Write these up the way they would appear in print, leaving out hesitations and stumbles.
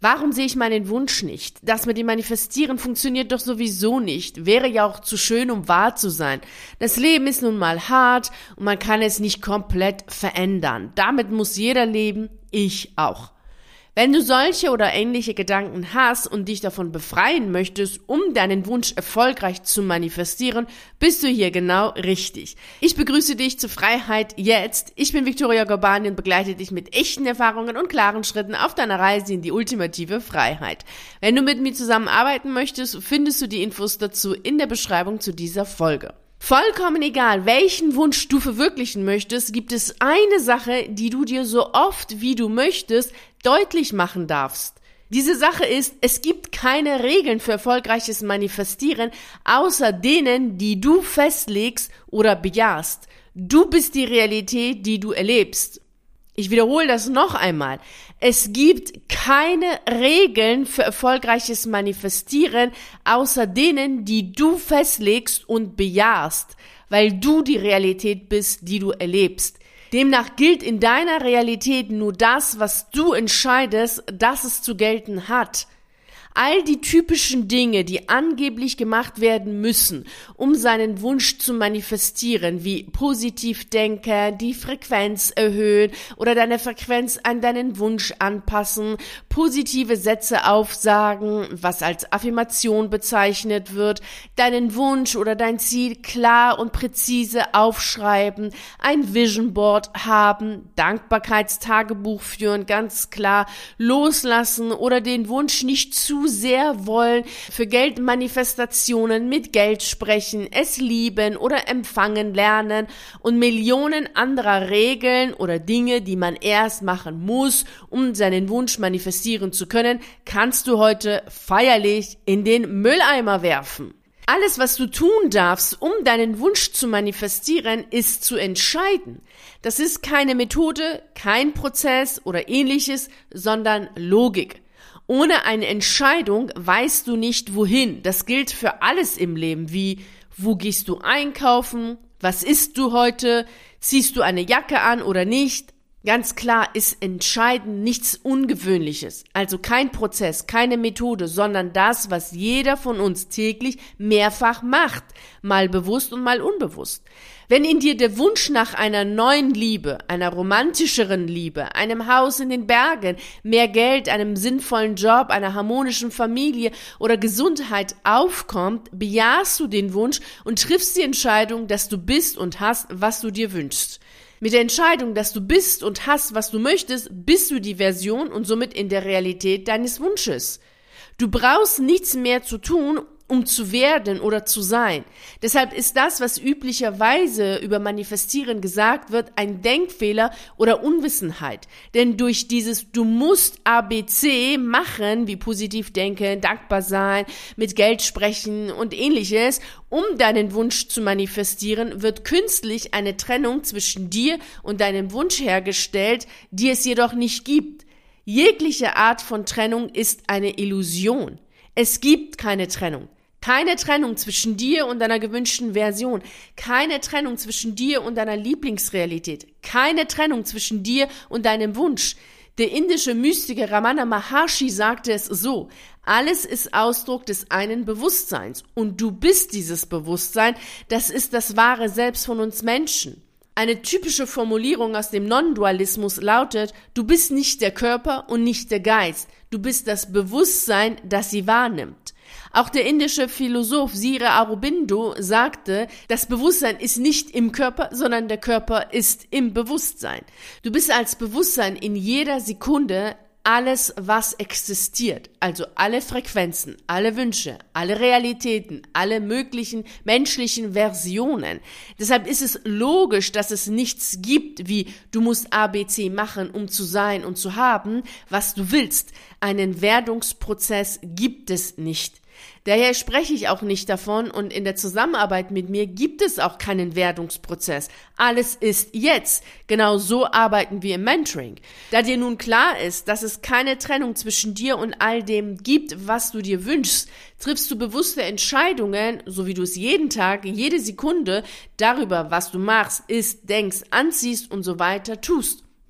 Warum sehe ich meinen Wunsch nicht? Das mit dem Manifestieren funktioniert doch sowieso nicht. Wäre ja auch zu schön, um wahr zu sein. Das Leben ist nun mal hart und man kann es nicht komplett verändern. Damit muss jeder leben, ich auch. Wenn du solche oder ähnliche Gedanken hast und dich davon befreien möchtest, um deinen Wunsch erfolgreich zu manifestieren, bist du hier genau richtig. Ich begrüße dich zur Freiheit jetzt. Ich bin Victoria Gorbani und begleite dich mit echten Erfahrungen und klaren Schritten auf deiner Reise in die ultimative Freiheit. Wenn du mit mir zusammenarbeiten möchtest, findest du die Infos dazu in der Beschreibung zu dieser Folge. Vollkommen egal, welchen Wunsch du verwirklichen möchtest, gibt es eine Sache, die du dir so oft wie du möchtest deutlich machen darfst. Diese Sache ist, es gibt keine Regeln für erfolgreiches Manifestieren, außer denen, die du festlegst oder bejahst. Du bist die Realität, die du erlebst. Ich wiederhole das noch einmal. Es gibt keine Regeln für erfolgreiches Manifestieren, außer denen, die du festlegst und bejahst, weil du die Realität bist, die du erlebst. Demnach gilt in deiner Realität nur das, was du entscheidest, dass es zu gelten hat. All die typischen Dinge, die angeblich gemacht werden müssen, um seinen Wunsch zu manifestieren, wie positiv denken, die Frequenz erhöhen oder deine Frequenz an deinen Wunsch anpassen, positive Sätze aufsagen, was als Affirmation bezeichnet wird, deinen Wunsch oder dein Ziel klar und präzise aufschreiben, ein Vision Board haben, Dankbarkeitstagebuch führen, ganz klar loslassen oder den Wunsch nicht zu sehr wollen, für Geldmanifestationen mit Geld sprechen, es lieben oder empfangen lernen und Millionen anderer Regeln oder Dinge, die man erst machen muss, um seinen Wunsch manifestieren zu können, kannst du heute feierlich in den Mülleimer werfen. Alles, was du tun darfst, um deinen Wunsch zu manifestieren, ist zu entscheiden. Das ist keine Methode, kein Prozess oder ähnliches, sondern Logik. Ohne eine Entscheidung weißt du nicht, wohin. Das gilt für alles im Leben, wie, wo gehst du einkaufen, was isst du heute, ziehst du eine Jacke an oder nicht. Ganz klar ist Entscheiden nichts Ungewöhnliches, also kein Prozess, keine Methode, sondern das, was jeder von uns täglich mehrfach macht, mal bewusst und mal unbewusst. Wenn in dir der Wunsch nach einer neuen Liebe, einer romantischeren Liebe, einem Haus in den Bergen, mehr Geld, einem sinnvollen Job, einer harmonischen Familie oder Gesundheit aufkommt, bejahst du den Wunsch und triffst die Entscheidung, dass du bist und hast, was du dir wünschst. Mit der Entscheidung, dass du bist und hast, was du möchtest, bist du die Version und somit in der Realität deines Wunsches. Du brauchst nichts mehr zu tun, um zu werden oder zu sein. Deshalb ist das, was üblicherweise über Manifestieren gesagt wird, ein Denkfehler oder Unwissenheit. Denn durch dieses Du musst ABC machen, wie positiv denken, dankbar sein, mit Geld sprechen und ähnliches, um deinen Wunsch zu manifestieren, wird künstlich eine Trennung zwischen dir und deinem Wunsch hergestellt, die es jedoch nicht gibt. Jegliche Art von Trennung ist eine Illusion. Es gibt keine Trennung. Keine Trennung zwischen dir und deiner gewünschten Version. Keine Trennung zwischen dir und deiner Lieblingsrealität. Keine Trennung zwischen dir und deinem Wunsch. Der indische Mystiker Ramana Maharshi sagte es so: Alles ist Ausdruck des einen Bewusstseins. Und du bist dieses Bewusstsein. Das ist das wahre Selbst von uns Menschen. Eine typische Formulierung aus dem Non-Dualismus lautet: Du bist nicht der Körper und nicht der Geist. Du bist das Bewusstsein, das sie wahrnimmt. Auch der indische Philosoph Sri Aurobindo sagte, das Bewusstsein ist nicht im Körper, sondern der Körper ist im Bewusstsein. Du bist als Bewusstsein in jeder Sekunde alles, was existiert, also alle Frequenzen, alle Wünsche, alle Realitäten, alle möglichen menschlichen Versionen. Deshalb ist es logisch, dass es nichts gibt, wie du musst ABC machen, um zu sein und zu haben, was du willst. Einen Werdungsprozess gibt es nicht. Daher spreche ich auch nicht davon und in der Zusammenarbeit mit mir gibt es auch keinen Werdungsprozess. Alles ist jetzt. Genau so arbeiten wir im Mentoring. Da dir nun klar ist, dass es keine Trennung zwischen dir und all dem gibt, was du dir wünschst, triffst du bewusste Entscheidungen, so wie du es jeden Tag, jede Sekunde darüber, was du machst, isst, denkst, anziehst und so weiter tust.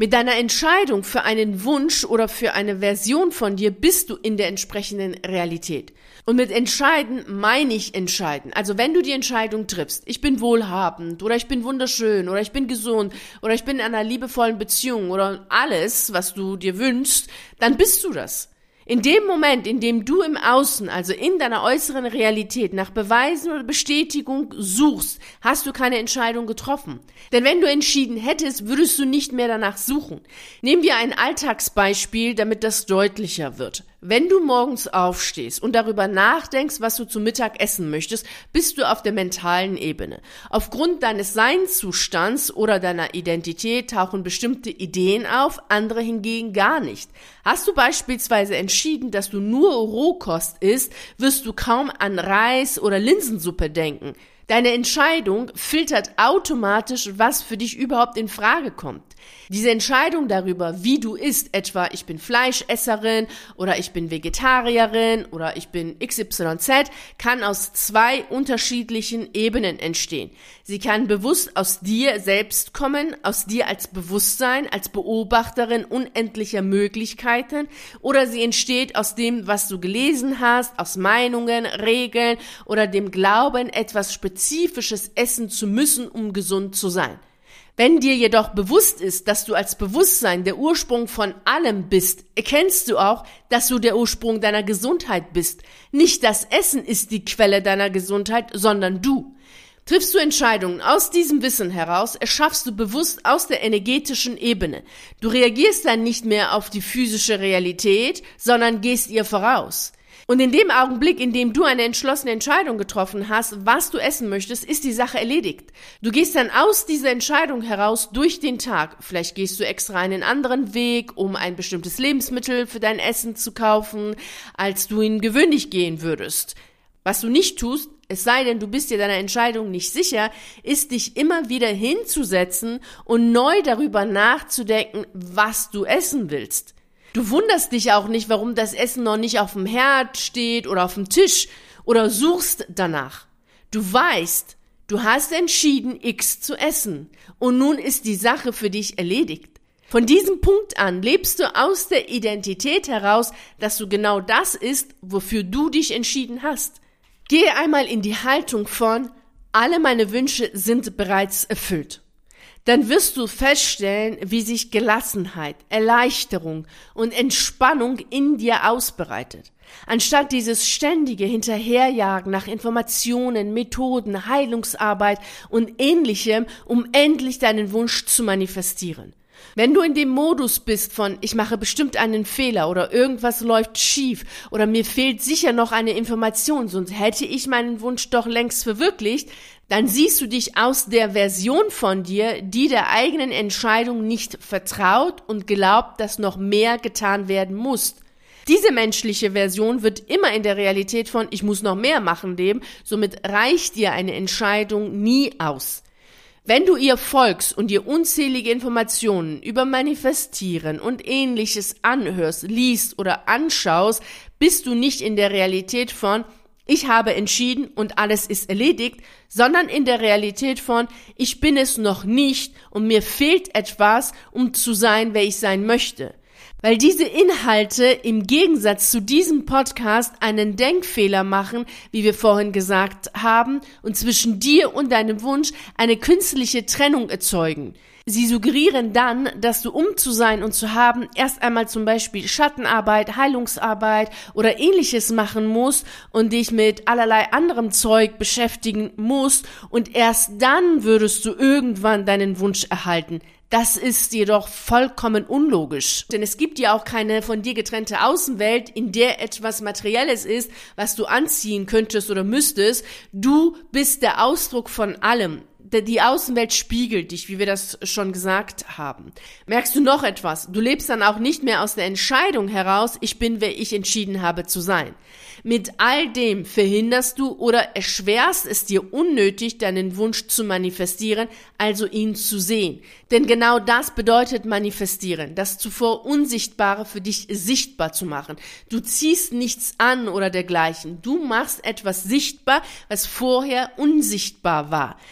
Mit deiner Entscheidung für einen Wunsch oder für eine Version von dir bist du in der entsprechenden Realität. Und mit entscheiden meine ich entscheiden. Also wenn du die Entscheidung triffst, ich bin wohlhabend oder ich bin wunderschön oder ich bin gesund oder ich bin in einer liebevollen Beziehung oder alles, was du dir wünschst, dann bist du das. In dem Moment, in dem du im Außen, also in deiner äußeren Realität, nach Beweisen oder Bestätigung suchst, hast du keine Entscheidung getroffen. Denn wenn du entschieden hättest, würdest du nicht mehr danach suchen. Nehmen wir ein Alltagsbeispiel, damit das deutlicher wird. Wenn du morgens aufstehst und darüber nachdenkst, was du zum Mittag essen möchtest, bist du auf der mentalen Ebene. Aufgrund deines Seinszustands oder deiner Identität tauchen bestimmte Ideen auf, andere hingegen gar nicht. Hast du beispielsweise entschieden, dass du nur Rohkost isst, wirst du kaum an Reis oder Linsensuppe denken. Deine Entscheidung filtert automatisch, was für dich überhaupt in Frage kommt. Diese Entscheidung darüber, wie du isst, etwa ich bin Fleischesserin oder ich bin Vegetarierin oder ich bin XYZ, kann aus zwei unterschiedlichen Ebenen entstehen. Sie kann bewusst aus dir selbst kommen, aus dir als Bewusstsein, als Beobachterin unendlicher Möglichkeiten, oder sie entsteht aus dem, was du gelesen hast, aus Meinungen, Regeln oder dem Glauben, etwas Spezifisches essen zu müssen, um gesund zu sein. Wenn dir jedoch bewusst ist, dass du als Bewusstsein der Ursprung von allem bist, erkennst du auch, dass du der Ursprung deiner Gesundheit bist. Nicht das Essen ist die Quelle deiner Gesundheit, sondern du. Triffst du Entscheidungen aus diesem Wissen heraus, erschaffst du bewusst aus der energetischen Ebene. Du reagierst dann nicht mehr auf die physische Realität, sondern gehst ihr voraus. Und in dem Augenblick, in dem du eine entschlossene Entscheidung getroffen hast, was du essen möchtest, ist die Sache erledigt. Du gehst dann aus dieser Entscheidung heraus durch den Tag. Vielleicht gehst du extra einen anderen Weg, um ein bestimmtes Lebensmittel für dein Essen zu kaufen, als du ihn gewöhnlich gehen würdest. Was du nicht tust, es sei denn, du bist dir deiner Entscheidung nicht sicher, ist dich immer wieder hinzusetzen und neu darüber nachzudenken, was du essen willst. Du wunderst dich auch nicht, warum das Essen noch nicht auf dem Herd steht oder auf dem Tisch oder suchst danach. Du weißt, du hast entschieden, X zu essen und nun ist die Sache für dich erledigt. Von diesem Punkt an lebst du aus der Identität heraus, dass du genau das isst, wofür du dich entschieden hast. Gehe einmal in die Haltung von, alle meine Wünsche sind bereits erfüllt. Dann wirst du feststellen, wie sich Gelassenheit, Erleichterung und Entspannung in dir ausbreitet. Anstatt dieses ständige Hinterherjagen nach Informationen, Methoden, Heilungsarbeit und Ähnlichem, um endlich deinen Wunsch zu manifestieren. Wenn du in dem Modus bist von, ich mache bestimmt einen Fehler oder irgendwas läuft schief oder mir fehlt sicher noch eine Information, sonst hätte ich meinen Wunsch doch längst verwirklicht, dann siehst du dich aus der Version von dir, die der eigenen Entscheidung nicht vertraut und glaubt, dass noch mehr getan werden muss. Diese menschliche Version wird immer in der Realität von, ich muss noch mehr machen leben, somit reicht dir eine Entscheidung nie aus. Wenn du ihr folgst und dir unzählige Informationen über Manifestieren und Ähnliches anhörst, liest oder anschaust, bist du nicht in der Realität von ich habe entschieden und alles ist erledigt, sondern in der Realität von ich bin es noch nicht und mir fehlt etwas, um zu sein, wer ich sein möchte. Weil diese Inhalte im Gegensatz zu diesem Podcast einen Denkfehler machen, wie wir vorhin gesagt haben, und zwischen dir und deinem Wunsch eine künstliche Trennung erzeugen. Sie suggerieren dann, dass du, um zu sein und zu haben, erst einmal zum Beispiel Schattenarbeit, Heilungsarbeit oder Ähnliches machen musst und dich mit allerlei anderem Zeug beschäftigen musst und erst dann würdest du irgendwann deinen Wunsch erhalten. Das ist jedoch vollkommen unlogisch, denn es gibt ja auch keine von dir getrennte Außenwelt, in der etwas Materielles ist, was du anziehen könntest oder müsstest. Du bist der Ausdruck von allem. Die Außenwelt spiegelt dich, wie wir das schon gesagt haben. Merkst du noch etwas? Du lebst dann auch nicht mehr aus der Entscheidung heraus, ich bin, wer ich entschieden habe zu sein. Mit all dem verhinderst du oder erschwerst es dir unnötig, deinen Wunsch zu manifestieren, also ihn zu sehen. Denn genau das bedeutet manifestieren, das zuvor Unsichtbare für dich sichtbar zu machen. Du ziehst nichts an oder dergleichen. Du machst etwas sichtbar, was vorher unsichtbar war. Das geschieht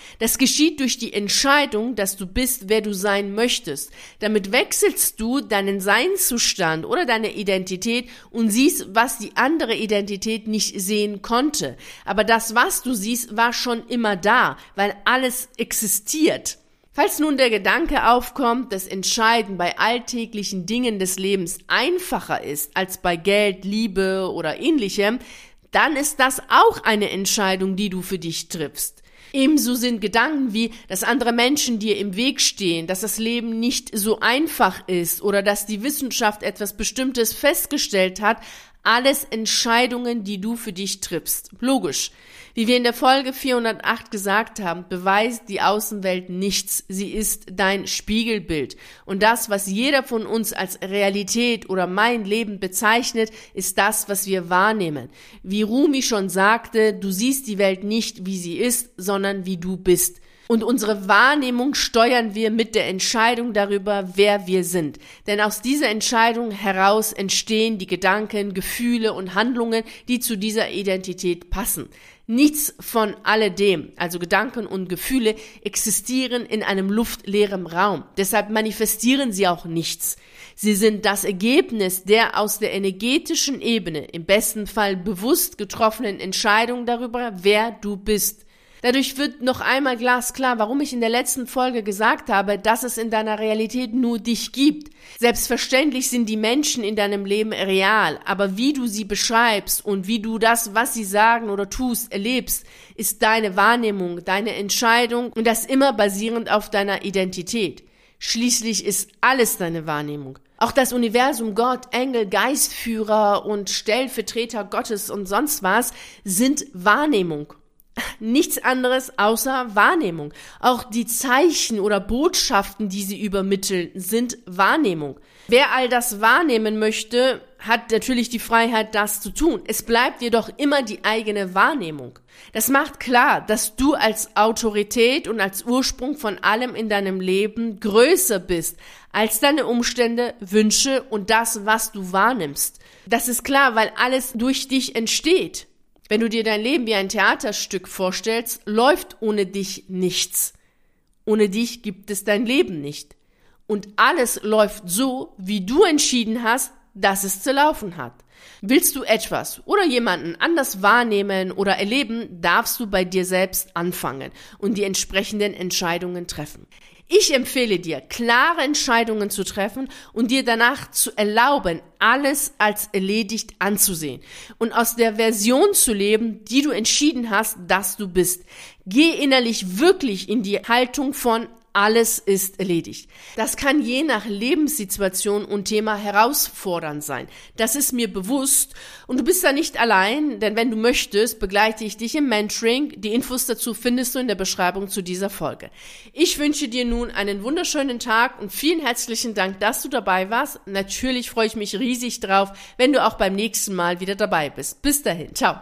geschieht durch die Entscheidung, dass du bist, wer du sein möchtest. Damit wechselst du deinen Seinszustand oder deine Identität und siehst, was die andere Identität nicht sehen konnte. Aber das, was du siehst, war schon immer da, weil alles existiert. Falls nun der Gedanke aufkommt, dass Entscheiden bei alltäglichen Dingen des Lebens einfacher ist als bei Geld, Liebe oder ähnlichem, dann ist das auch eine Entscheidung, die du für dich triffst. Ebenso sind Gedanken wie, dass andere Menschen dir im Weg stehen, dass das Leben nicht so einfach ist oder dass die Wissenschaft etwas Bestimmtes festgestellt hat, alles Entscheidungen, die du für dich triffst. Logisch. Wie wir in der Folge 408 gesagt haben, beweist die Außenwelt nichts. Sie ist dein Spiegelbild. Und das, was jeder von uns als Realität oder mein Leben bezeichnet, ist das, was wir wahrnehmen. Wie Rumi schon sagte, du siehst die Welt nicht, wie sie ist, sondern wie du bist. Und unsere Wahrnehmung steuern wir mit der Entscheidung darüber, wer wir sind. Denn aus dieser Entscheidung heraus entstehen die Gedanken, Gefühle und Handlungen, die zu dieser Identität passen. Nichts von alledem, also Gedanken und Gefühle, existieren in einem luftleeren Raum. Deshalb manifestieren sie auch nichts. Sie sind das Ergebnis der aus der energetischen Ebene, im besten Fall bewusst getroffenen Entscheidung darüber, wer du bist. Dadurch wird noch einmal glasklar, warum ich in der letzten Folge gesagt habe, dass es in deiner Realität nur dich gibt. Selbstverständlich sind die Menschen in deinem Leben real, aber wie du sie beschreibst und wie du das, was sie sagen oder tust, erlebst, ist deine Wahrnehmung, deine Entscheidung und das immer basierend auf deiner Identität. Schließlich ist alles deine Wahrnehmung. Auch das Universum, Gott, Engel, Geistführer und Stellvertreter Gottes und sonst was sind Wahrnehmung. Nichts anderes außer Wahrnehmung. Auch die Zeichen oder Botschaften, die sie übermitteln, sind Wahrnehmung. Wer all das wahrnehmen möchte, hat natürlich die Freiheit, das zu tun. Es bleibt jedoch immer die eigene Wahrnehmung. Das macht klar, dass du als Autorität und als Ursprung von allem in deinem Leben größer bist als deine Umstände, Wünsche und das, was du wahrnimmst. Das ist klar, weil alles durch dich entsteht. Wenn du dir dein Leben wie ein Theaterstück vorstellst, läuft ohne dich nichts. Ohne dich gibt es dein Leben nicht. Und alles läuft so, wie du entschieden hast, dass es zu laufen hat. Willst du etwas oder jemanden anders wahrnehmen oder erleben, darfst du bei dir selbst anfangen und die entsprechenden Entscheidungen treffen. Ich empfehle dir, klare Entscheidungen zu treffen und dir danach zu erlauben, alles als erledigt anzusehen und aus der Version zu leben, die du entschieden hast, dass du bist. Geh innerlich wirklich in die Haltung von alles ist erledigt. Das kann je nach Lebenssituation und Thema herausfordernd sein. Das ist mir bewusst und du bist da nicht allein, denn wenn du möchtest, begleite ich dich im Mentoring. Die Infos dazu findest du in der Beschreibung zu dieser Folge. Ich wünsche dir nun einen wunderschönen Tag und vielen herzlichen Dank, dass du dabei warst. Natürlich freue ich mich riesig drauf, wenn du auch beim nächsten Mal wieder dabei bist. Bis dahin, ciao.